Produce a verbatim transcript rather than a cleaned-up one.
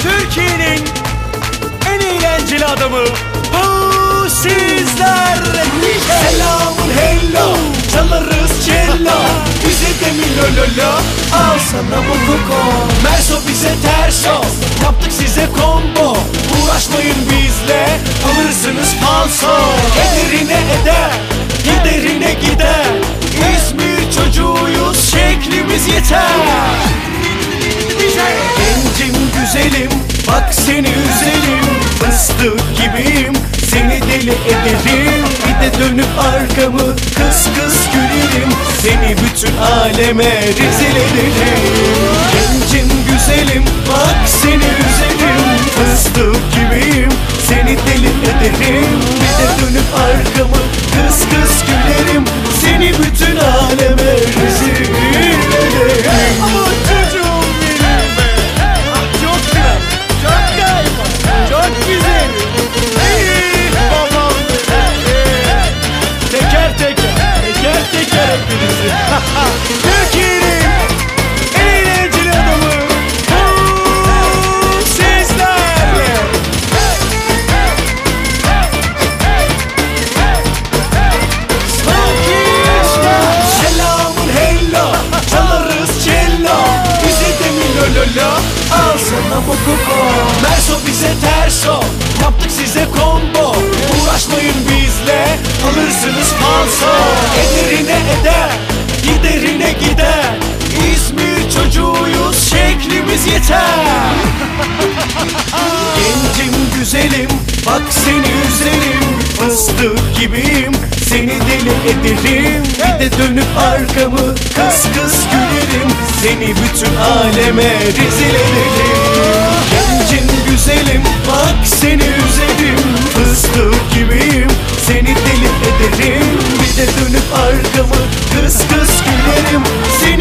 Türkiye'nin en eğlenceli adamı bu sizler. Selamun hello, çalarız cello, bize de mi lololo, al sana bu koko. Merso bize terso, yaptık size combo. Uğraşmayın bizle, alırsınız falso. Ederine eder, giderine gider. İzmir çocuğuyuz, şeklimiz yeter. Gencim güzelim, bak seni üzerim. Fıstık gibiyim, seni deli ederim. Bir de dönüp arkamı kıs kıs gülerim. Seni bütün aleme rezil ederim. Gencim güzelim, bak seni üzerim. Fıstık gibiyim, seni deli ederim. Bir de dönüp arkamı kıs kıs gülerim. Seni bütün aleme rezil ederim. Ama çocuğum benim be. Ah, çok güzel, çok galiba, çok güzel. Ey babam benim. Teker teker, teker teker hepinizi. Türkiye'nin en eğlenceli adamı bu sizlerle. Selamun hello, çalarız cello, bize de mi lololo, al sana bu koko. Merso bize terso, yaptık size combo. Uğraşmayın bizle, alırsınız falso. Ederine eder, giderine gider. İzmir çocuğuyuz, şeklimiz yeter. Gencim güzelim, bak seni üzerim. Fıstık gibiyim, seni deli ederim. Bir de dönüp arkamı kıs kıs gülerim. Seni bütün aleme rezil ederim. Gencim güzelim, bak seni üzerim. Fıstık gibiyim, seni deli ederim. Bir de dönüp arkamı kıs kıs gülerim. Seni